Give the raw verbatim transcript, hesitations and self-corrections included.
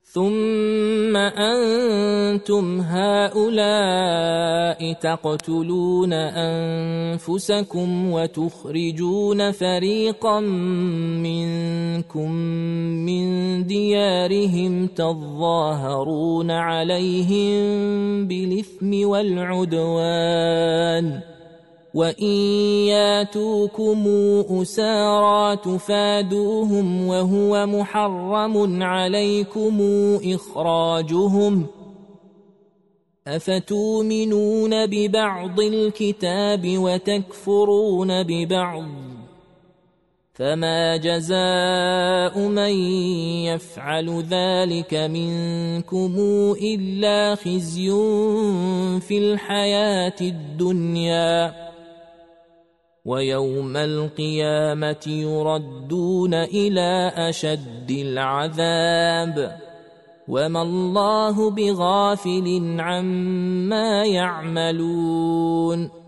ثم أنتم هؤلاء تقتلون أنفسكم وتخرجون فريقا منكم من ديارهم تظاهرون عليهم بالإثم والعدوان وإن ياتوكم أسارى تفادوهم وهو محرم عليكم إخراجهم أفتؤمنون ببعض الكتاب وتكفرون ببعض فما جزاء من يفعل ذلك منكم إلا خزي في الحياة الدنيا ويوم القيامة يردون إلى أشد العذاب وما الله بغافل عما يعملون